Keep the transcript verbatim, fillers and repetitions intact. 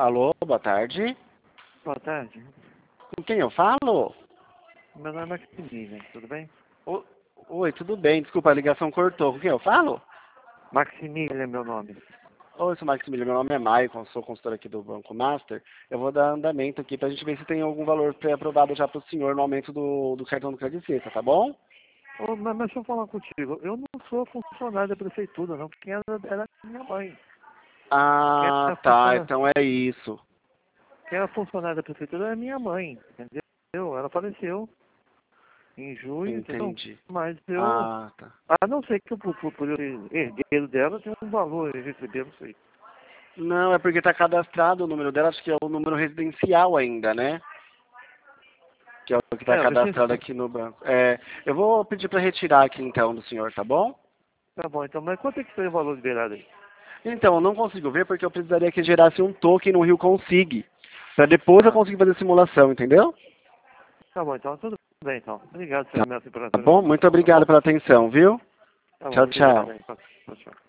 Alô, boa tarde. Boa tarde. Com quem eu falo? Meu nome é Maximilian, tudo bem? O- Oi, tudo bem? Desculpa, a ligação cortou. Com quem eu falo? Maximilian é meu nome. Oi, sou Maximiliano. Meu nome é Maicon, sou consultor aqui do Banco Master. Eu vou dar andamento aqui pra gente ver se tem algum valor pré-aprovado já pro senhor no aumento do, do cartão do Credicista, tá bom? Ô, mas, mas deixa eu falar contigo. Eu não sou funcionário da prefeitura, não. Quem era, era minha mãe. Quem Ah, era, tá. funcionário, Então é isso. quem era funcionário da prefeitura era minha mãe, entendeu? Ela faleceu em junho, entendeu? Entendi. Mas eu, Ah, tá. a não ser que eu, por, por, por eu ser herdeiro dela, tem um valor a receber, não sei. Não, é porque tá cadastrado o número dela, acho que é o número residencial ainda, né? Que é o que tá É, deixa cadastrado eu... aqui no banco. É, eu vou pedir para retirar aqui então do senhor, tá bom? Tá bom, então, mas quanto é que foi o valor liberado aí? Então, eu não consigo ver porque eu precisaria que gerasse um token no Rio Consig. Para depois eu Ah, conseguir fazer simulação, entendeu? tá bom, então, tudo bem, então. Obrigado Tá pela minha tá bom? Muito informação, tá obrigado bom? pela atenção, viu? Tá bom, Tchau, obrigado tchau. aí. Tchau, tchau.